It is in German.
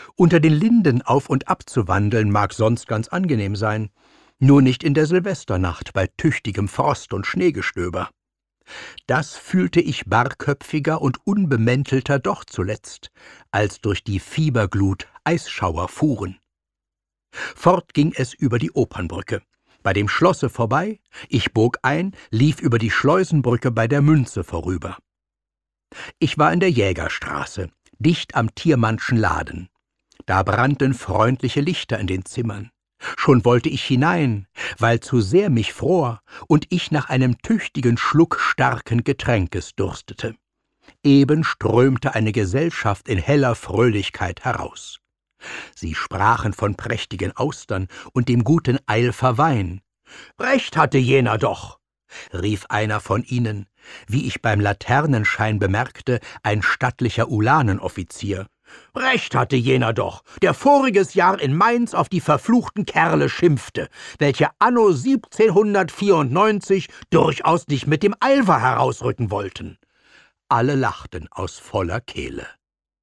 Unter den Linden auf und ab zu wandeln mag sonst ganz angenehm sein, nur nicht in der Silvesternacht bei tüchtigem Frost und Schneegestöber. Das fühlte ich barrköpfiger und unbemäntelter doch zuletzt, als durch die Fieberglut Eisschauer fuhren. Fort ging es über die Opernbrücke, bei dem Schlosse vorbei, ich bog ein, lief über die Schleusenbrücke bei der Münze vorüber. Ich war in der Jägerstraße, dicht am Thiermannschen Laden. Da brannten freundliche Lichter in den Zimmern. Schon wollte ich hinein, weil zu sehr mich fror und ich nach einem tüchtigen Schluck starken Getränkes durstete. Eben strömte eine Gesellschaft in heller Fröhlichkeit heraus. Sie sprachen von prächtigen Austern und dem guten Eilfer Wein. »Recht hatte jener doch«, rief einer von ihnen, wie ich beim Laternenschein bemerkte, ein stattlicher Ulanenoffizier. »Recht hatte jener doch, der voriges Jahr in Mainz auf die verfluchten Kerle schimpfte, welche anno 1794 durchaus nicht mit dem Eilfer herausrücken wollten.« Alle lachten aus voller Kehle.